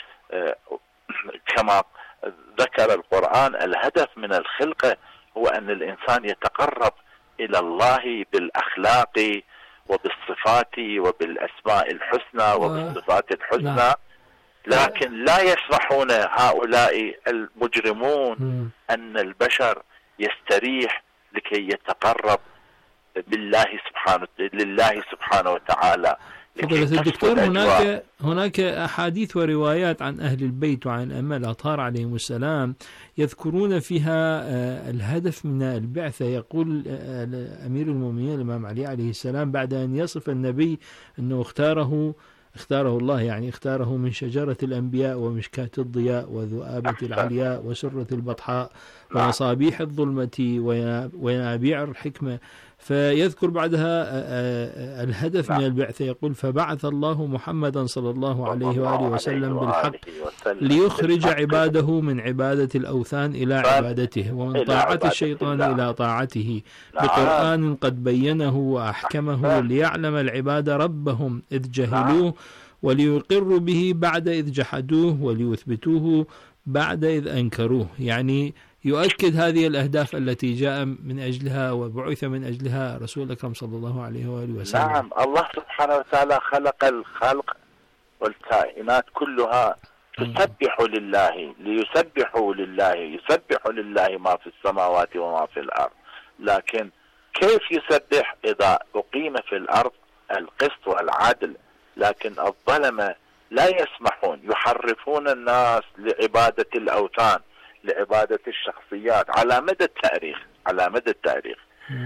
كما ذكر القرآن. الهدف من الخلقة هو أن الإنسان يتقرب إلى الله بالأخلاق وبالصفات وبالأسماء الحسنى وبالصفات الحسنى. لكن لا يسمحون هؤلاء المجرمون أن البشر يستريح لكي يتقرب لله سبحانه وتعالى. فضيلة الدكتور، هناك أحاديث وروايات عن أهل البيت وعن الأئمة الأطهار عليهم السلام يذكرون فيها الهدف من البعثة. يقول أمير المؤمنين الإمام علي عليه السلام بعد أن يصف النبي أنه اختاره الله، يعني اختاره من شجرة الأنبياء ومشكاة الضياء وذؤابة العلياء وسرة البطحاء ومصابيح الظلمة وينابيع الحكمة، فيذكر بعدها الهدف من البعثة. يقول: فبعث الله محمدا صلى الله عليه وآله وسلم بالحق ليخرج عباده من عبادة الأوثان إلى عبادته، ومن طاعة الشيطان إلى طاعته، بقرآن قد بينه وأحكمه، ليعلم العباد ربهم إذ جهلوه، وليقروا به بعد إذ جحدوه، وليثبتوه بعد إذ أنكروه. يعني يؤكد هذه الأهداف التي جاء من أجلها وبعث من أجلها رسول الأكرم صلى الله عليه وآله وسلم. نعم، الله سبحانه وتعالى خلق الخلق والكائنات كلها تسبح لله، ليسبحوا لله، يسبح لله ما في السماوات وما في الأرض. لكن كيف يسبح إذا أقيم في الأرض القسط والعدل؟ لكن الظلمة لا يسمحون، يحرفون الناس لعبادة الأوثان، لعبادة الشخصيات على مدى التاريخ.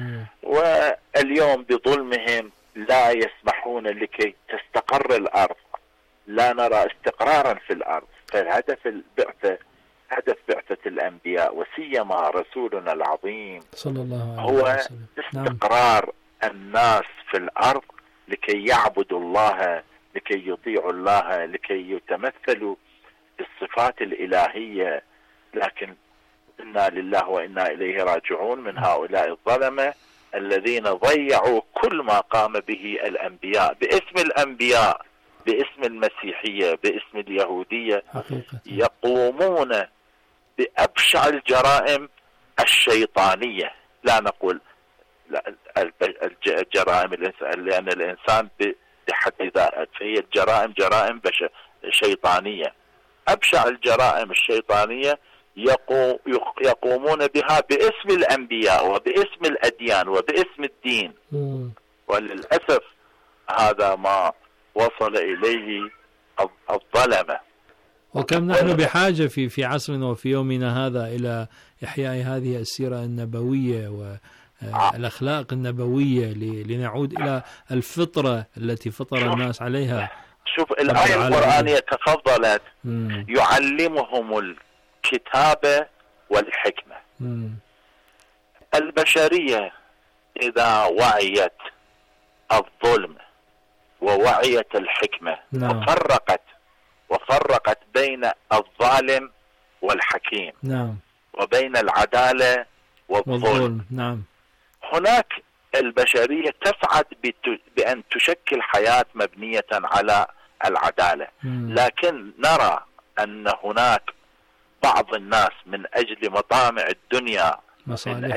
واليوم بظلمهم لا يسمحون لكي تستقر الأرض، لا نرى استقرارا في الأرض. فالهدف البعثة، هدف بعثة الأنبياء وسيما رسولنا العظيم صلى الله عليه هو وسلم استقرار الناس في الأرض لكي يعبدوا الله، لكي يطيعوا الله، لكي يتمثلوا بالصفات الإلهية. لكن إنا لله وإنا إليه راجعون من هؤلاء الظلمة الذين ضيعوا كل ما قام به الأنبياء باسم الأنبياء، باسم المسيحية، باسم اليهودية، يقومون بأبشع الجرائم الشيطانية. لا نقول الجرائم الإنسان، لأن الإنسان بحد ذاته فهي الجرائم جرائم شيطانية. أبشع الجرائم الشيطانية يقومون بها باسم الأنبياء وباسم الأديان وباسم الدين. وللأسف هذا ما وصل إليه الظلمة. وكم نحن بحاجة في عصرنا وفي يومنا هذا إلى إحياء هذه السيرة النبوية والأخلاق النبوية لنعود إلى الفطرة التي فطر الناس عليها. شوف الآية القرآنية تفضلت يعلمهم الكتابة والحكمة. البشرية إذا وعيت الظلم ووعيت الحكمة وفرقت بين الظالم والحكيم، وبين العدالة والظلم. هناك البشرية تسعد بأن تشكل حياة مبنية على العدالة. لكن نرى أن هناك بعض الناس من أجل مطامع الدنيا، من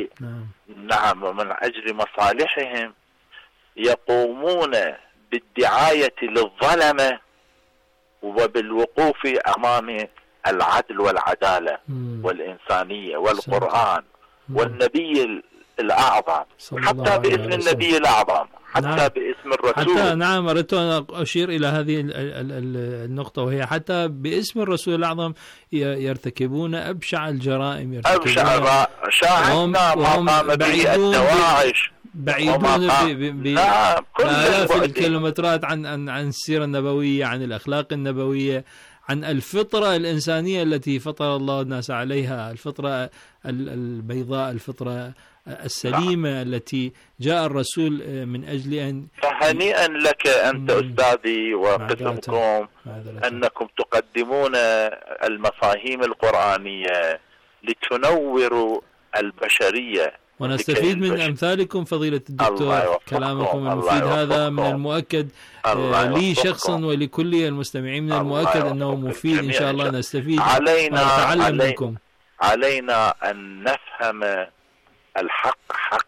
أجل مصالحهم يقومون بالدعاية للظلمة وبالوقوف أمام العدل والعدالة والإنسانية والقرآن والنبي الأعظم، حتى باسم النبي الأعظم، حتى باسم الرسول. حتى أردت أن أشير إلى هذه النقطة، وهي حتى باسم الرسول الأعظم يرتكبون أبشع الجرائم، شاهدنا ما قام به الدواعش، بعيدون بآلاف الكيلومترات عن السيرة النبوية، عن الأخلاق النبوية، عن الفطرة الإنسانية التي فطر الله الناس عليها، الفطرة البيضاء، الفطرة السليمة التي جاء الرسول من أجل أن. فهنيئا لك أنت أستاذي وقسمكم أنكم تقدمون المفاهيم القرآنية لتنوروا البشرية، ونستفيد من أمثالكم فضيلة الدكتور. كلامكم المفيد هذا من المؤكد لي شخصا ولكل المستمعين، من المؤكد أنه مفيد إن شاء الله. نستفيد ونتعلم منكم. علينا أن نفهم الحق حقا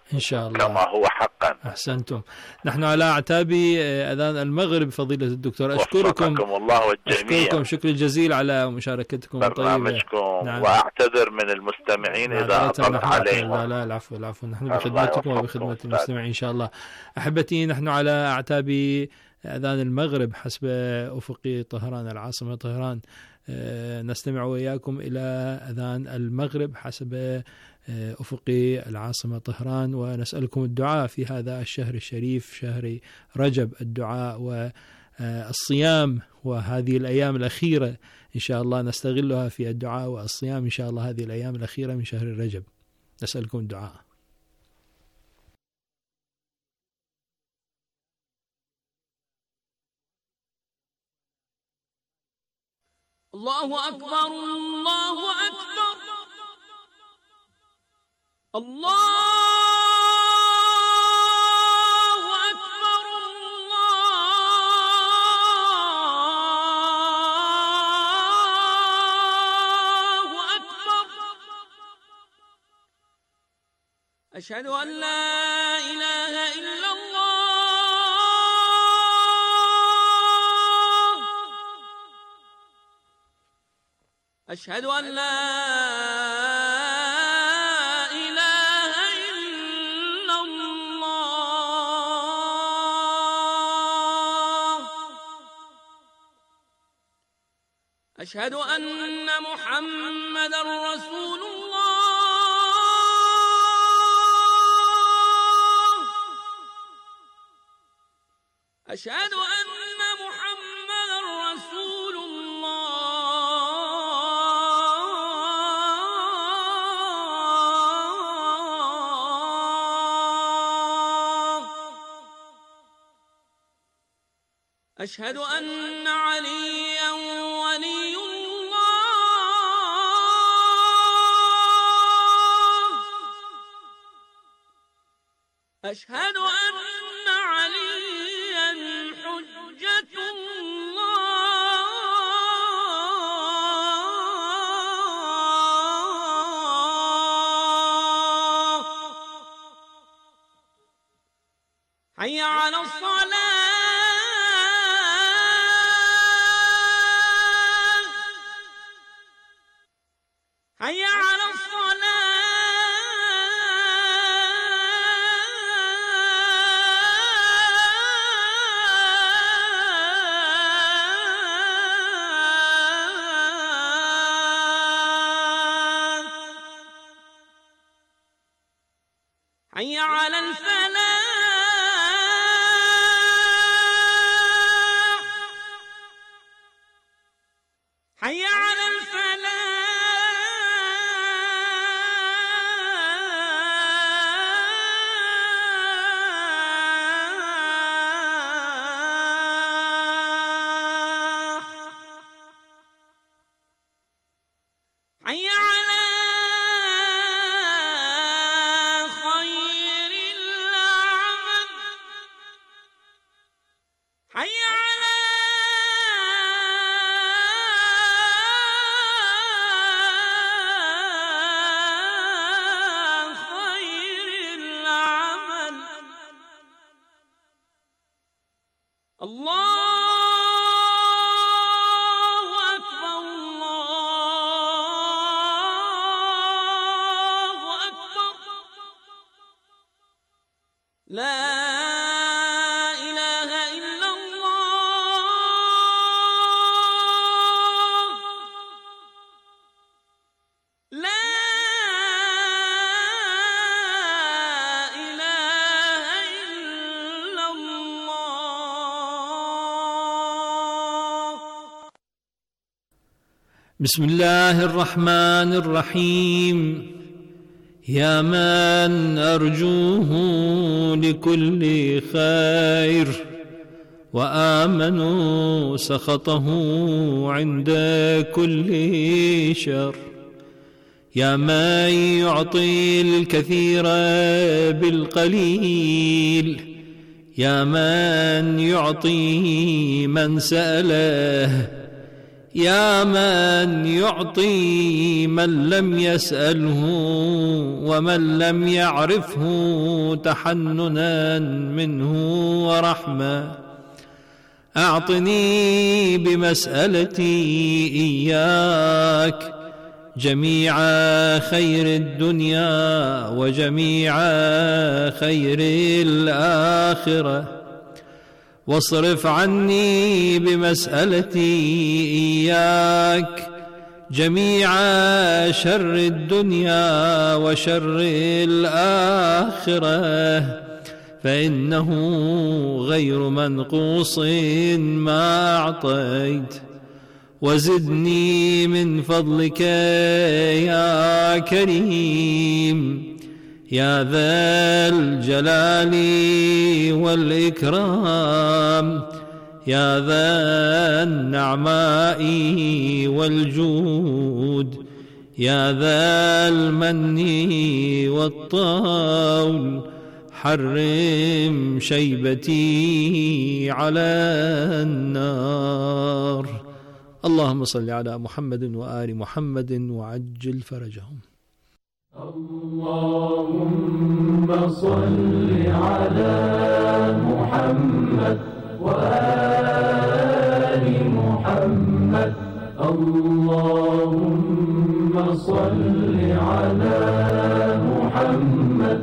إن شاء الله كما هو حقا. أحسنتم. نحن على أعتاب أذان المغرب فضيلة الدكتور. أشكركم الله والجميع. أشكركم شكر جزيل على مشاركتكم برنامجكم. نعم. وأعتذر من المستمعين إذا أطلت عليهم. لا العفو نحن بخدمتكم وبخدمة المستمعين إن شاء الله. أحبتي، نحن على أعتاب أذان المغرب حسب أفق طهران العاصمة طهران. نستمع وإياكم إلى أذان المغرب حسب أفق العاصمة طهران، ونسألكم الدعاء في هذا الشهر الشريف، شهر رجب، الدعاء والصيام، وهذه الأيام الأخيرة إن شاء الله نستغلها في الدعاء والصيام إن شاء الله، هذه الأيام الأخيرة من شهر رجب. نسألكم الدعاء. الله أكبر الله أكبر الله أكبر الله أكبر. أشهد أن لا إله إلا الله. أشهد أن لا إله إلا الله. أشهد أن محمدا رسول الله. أشهد أن محمدا رسول الله. أشهد أن عليا ولي الله. أشهد أن عليا حجة الله. حي على الصلاة. حي على الصلاة. حي على الفلاح. حي على الفلاح. حي على خير العمل. حي على خير العمل. الله أكبر الله أكبر. لا إله إلا الله. لا إله إلا الله. بسم الله الرحمن الرحيم. يا من أرجوه لكل خير، وآمنوا سخطه عند كل شر. يا من يعطي الكثير بالقليل، يا من يعطي من سأله. يا من يعطي من لم يسأله ومن لم يعرفه تحننا منه ورحمة، أعطني بمسألتي إياك جميع خير الدنيا وجميع خير الآخرة، واصرف عني بمسألتي إياك جميع شر الدنيا وشر الآخرة، فإنه غير منقوص ما أعطيت. وزدني من فضلك يا كريم يا ذا الجلال والإكرام، يا ذا النعماء والجود، يا ذا المن والطول، حرم شيبتي على النار. اللهم صل على محمد وآل محمد وعجل فرجهم. اللهم صل على محمد وآل محمد. اللهم صل على محمد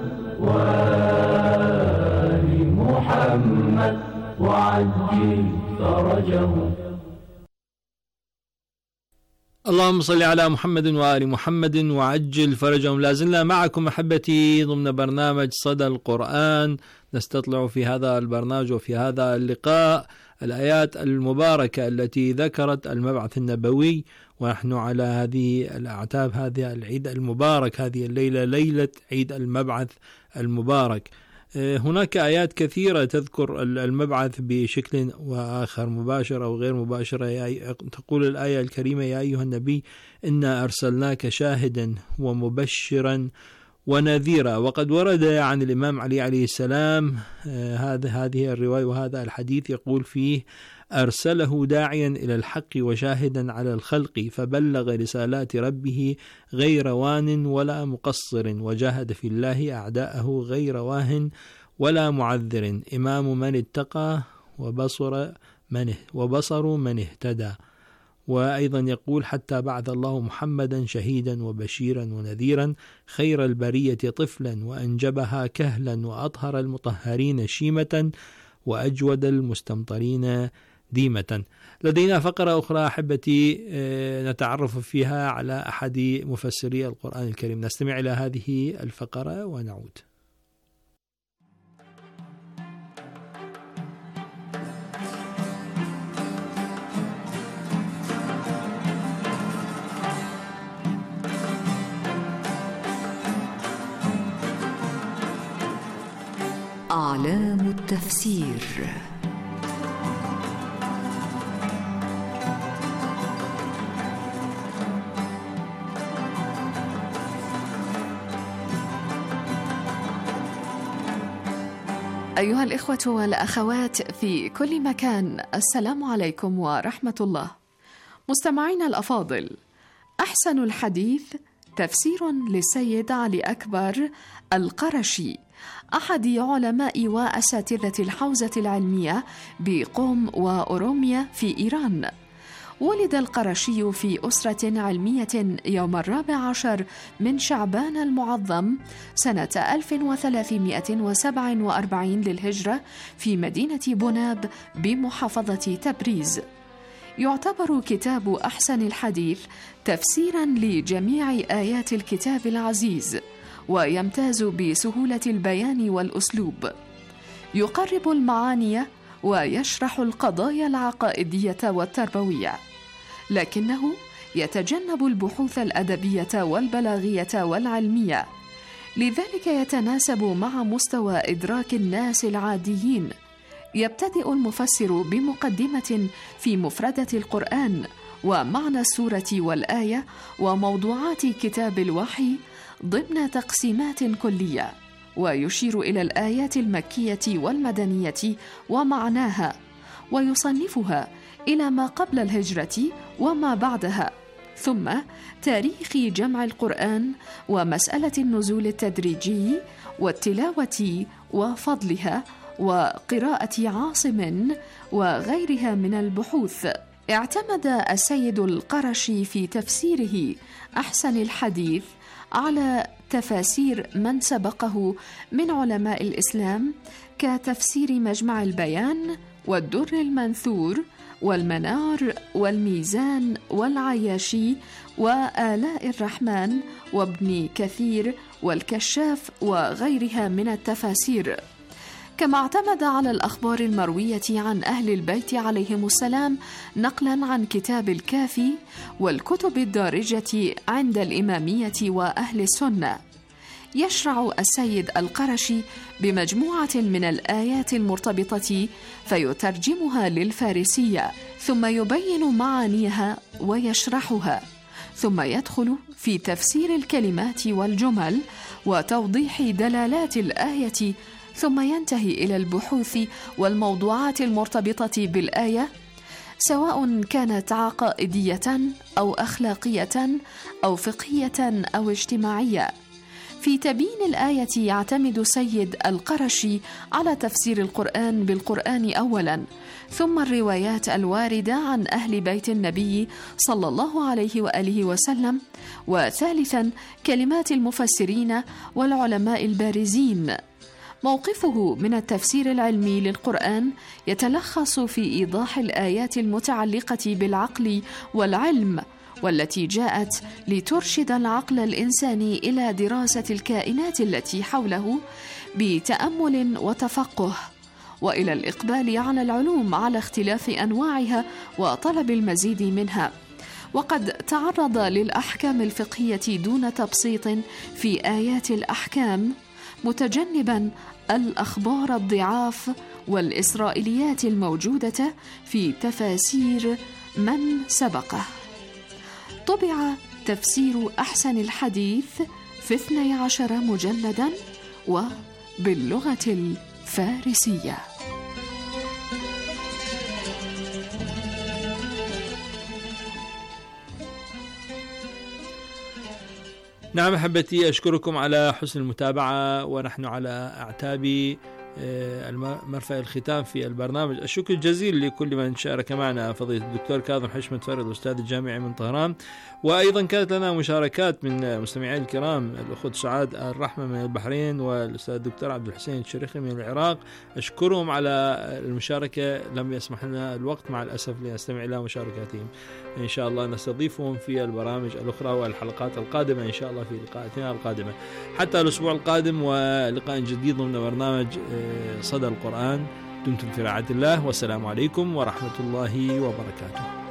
وآل محمد وعجل فرجهم. اللهم صل على محمد وآل محمد وعجل فرجهم. لازلنا معكم أحبتي ضمن برنامج صدى القرآن، نستطلع في هذا البرنامج وفي هذا اللقاء الآيات المباركة التي ذكرت المبعث النبوي، ونحن على هذه الأعتاب هذا العيد المبارك، هذه الليلة ليلة عيد المبعث المبارك. هناك آيات كثيرة تذكر المبعث بشكل وآخر، مباشر أو غير مباشر. تقول الآية الكريمة: يا أيها النبي إنا أرسلناك شاهدا ومبشرا ونذيرا. وقد ورد عن الإمام علي عليه السلام هذه الرواية وهذا الحديث يقول فيه: أرسله داعيا إلى الحق وشاهدا على الخلق، فبلغ رسالات ربه غير وان ولا مقصر، وجاهد في الله أعداءه غير واه ولا معذر، إمام من اتقى وبصر من اهتدى. وأيضا يقول: حتى بعث الله محمدا شهيدا وبشيرا ونذيرا، خير البرية طفلا وأنجبها كهلا، وأطهر المطهرين شيمة، وأجود المستمطرين ديمة. لدينا فقرة أخرى أحبتي نتعرف فيها على أحد مفسري القرآن الكريم، نستمع إلى هذه الفقرة ونعود. أعلام التفسير. أيها الإخوة والأخوات في كل مكان، السلام عليكم ورحمة الله. مستمعينا الأفاضل، أحسن الحديث تفسير للسيد علي أكبر القرشي، أحد علماء وأساتذة الحوزة العلمية بقم وأوروميا في إيران. ولد القرشي في أسرة علمية يوم 14 من شعبان المعظم سنة 1347 للهجرة في مدينة بناب بمحافظة تبريز. يعتبر كتاب أحسن الحديث تفسيراً لجميع آيات الكتاب العزيز، ويمتاز بسهولة البيان والأسلوب، يقرب المعاني ويشرح القضايا العقائدية والتربوية، لكنه يتجنب البحوث الأدبية والبلاغية والعلمية، لذلك يتناسب مع مستوى إدراك الناس العاديين. يبتدئ المفسر بمقدمة في مفردة القرآن ومعنى السورة والآية وموضوعات كتاب الوحي ضمن تقسيمات كلية، ويشير إلى الآيات المكية والمدنية ومعناها، ويصنفها إلى ما قبل الهجرة وما بعدها، ثم تاريخ جمع القرآن ومسألة النزول التدريجي والتلاوة وفضلها وقراءة عاصم وغيرها من البحوث. اعتمد السيد القرشي في تفسيره أحسن الحديث على تفاسير من سبقه من علماء الإسلام كتفسير مجمع البيان والدر المنثور والمنار والميزان والعياشي وآلاء الرحمن وابن كثير والكشاف وغيرها من التفاسير. كما اعتمد على الأخبار المروية عن أهل البيت عليهم السلام نقلا عن كتاب الكافي والكتب الدارجة عند الإمامية وأهل السنة. يشرع السيد القرشي بمجموعة من الآيات المرتبطة فيترجمها للفارسية، ثم يبين معانيها ويشرحها، ثم يدخل في تفسير الكلمات والجمل وتوضيح دلالات الآية، ثم ينتهي إلى البحوث والموضوعات المرتبطة بالآية، سواء كانت عقائدية أو أخلاقية أو فقهية أو اجتماعية. في تبيين الآية يعتمد سيد القرشي على تفسير القرآن بالقرآن أولاً، ثم الروايات الواردة عن أهل بيت النبي صلى الله عليه وآله وسلم، وثالثاً كلمات المفسرين والعلماء البارزين. موقفه من التفسير العلمي للقرآن يتلخص في إيضاح الآيات المتعلقة بالعقل والعلم، والتي جاءت لترشد العقل الإنساني إلى دراسة الكائنات التي حوله بتأمل وتفقه، وإلى الإقبال على العلوم على اختلاف أنواعها وطلب المزيد منها. وقد تعرض للأحكام الفقهية دون تبسيط في آيات الأحكام، متجنباً الأخبار الضعاف والإسرائيليات الموجودة في تفاسير من سبقه. طبع تفسير أحسن الحديث في 12 مجلداً وباللغة الفارسية. نعم أحبتي، أشكركم على حسن المتابعة، ونحن على أعتاب مرفأ الختام في البرنامج. الشكر الجزيل لكل من شارك معنا، فضيلة الدكتور كاظم حشمت فرد الأستاذ الجامعي من طهران، وأيضا كانت لنا مشاركات من مستمعين الكرام، الأخت سعاد الرحمة من البحرين والأستاذ الدكتور عبد الحسين الشريخي من العراق. أشكرهم على المشاركة، لم يسمح لنا الوقت مع الأسف لنستمع إلى مشاركاتهم. إن شاء الله نستضيفهم في البرامج الأخرى والحلقات القادمة إن شاء الله في لقاءاتنا القادمة. حتى الأسبوع القادم ولقاء جديد ضمن برنامج صدى القرآن. دمتم في رعاية الله، والسلام عليكم ورحمة الله وبركاته.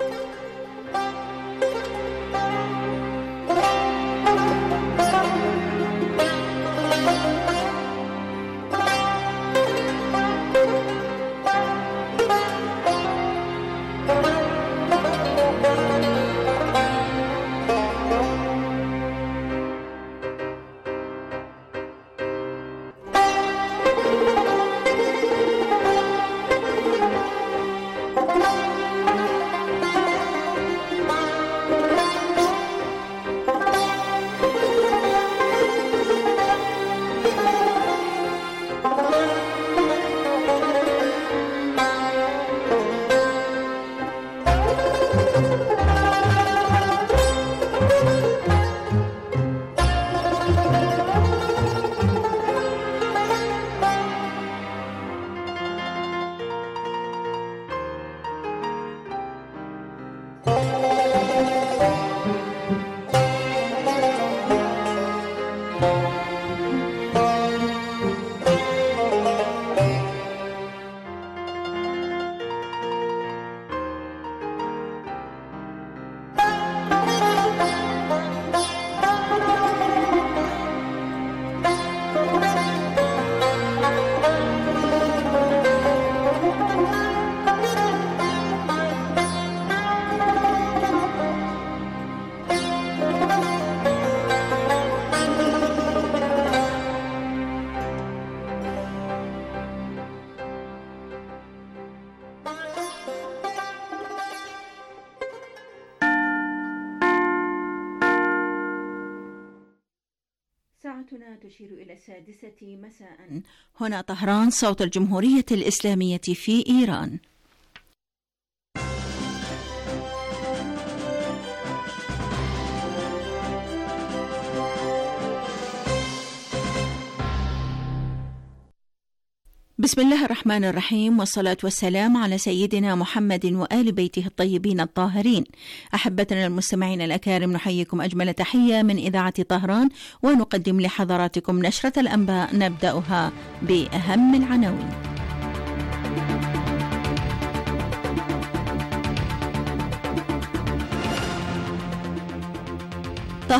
ساعتنا تشير إلى 6 مساء. هنا طهران، صوت الجمهورية الإسلامية في إيران. بسم الله الرحمن الرحيم، والصلاة والسلام على سيدنا محمد وآل بيته الطيبين الطاهرين. أحبتنا المستمعين الأكارم، نحييكم أجمل تحية من إذاعة طهران، ونقدم لحضراتكم نشرة الأنباء نبدأها بأهم العناوين.